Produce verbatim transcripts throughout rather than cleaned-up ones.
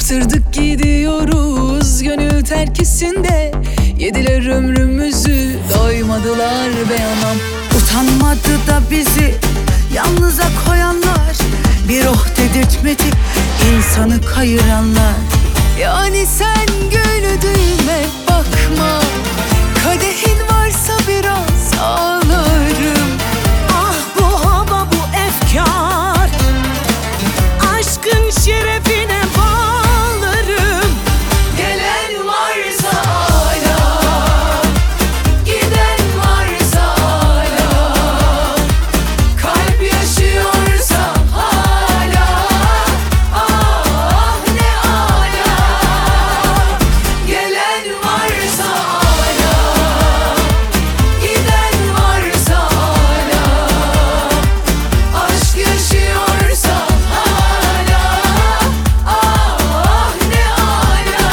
Kaptırdık gidiyoruz gönül terkisinde. Yediler ömrümüzü, doymadılar be anam. Utanmadı da bizi yalnıza koyanlar, bir oh dedirtmedi insanı kayıranlar. Yani sen güldüğüme bakma, kadehin varsa biraz ağlarım. Ah bu hava, bu efkar, aşkın şerefine bağlarım. Gelen varsa hala, giden varsa hala, kalp yaşıyorsa hala, ah ne ala. Gelen varsa hala, giden varsa hala, aşk yaşıyorsa hala, ah ne ala.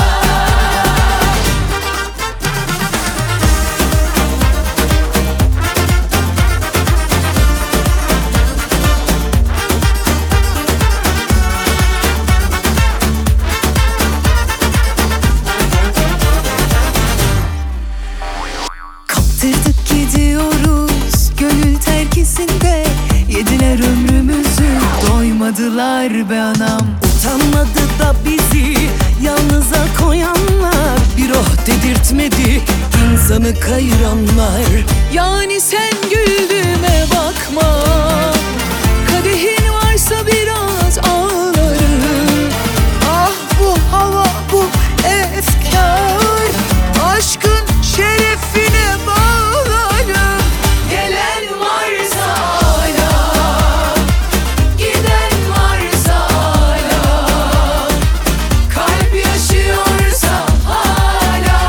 Kaptırdık gidiyoruz gönül terkisinde. Yediler ömrümüzü, doymadılar be anam. Utanmadı da bizi yalnıza koyanlar, bir oh dedirtmedi insanı kayıranlar. Yani sen güldüğüme bakma, kadehin varsa biraz ağlarım. Ah bu hava, bu efkar, aşkın şerefine bağlarım. Gelen varsa hala, giden varsa hala, kalp yaşıyorsa hala,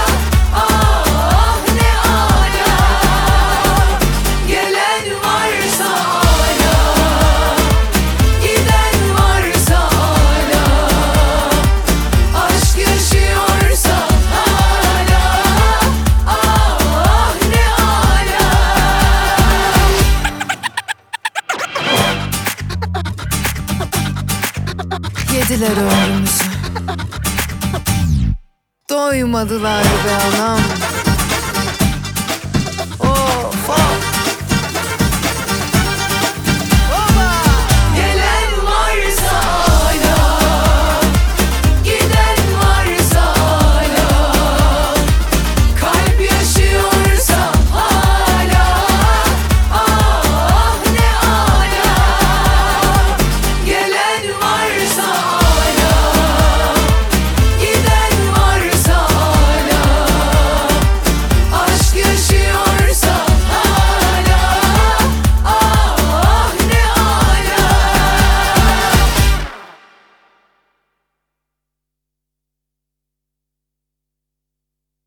ah ne ala. Gelen varsa hala, giden varsa hala, aşk yaşıyorsa hala, ah ne ala. Yediler ömrümüzü, doymadılar be anam.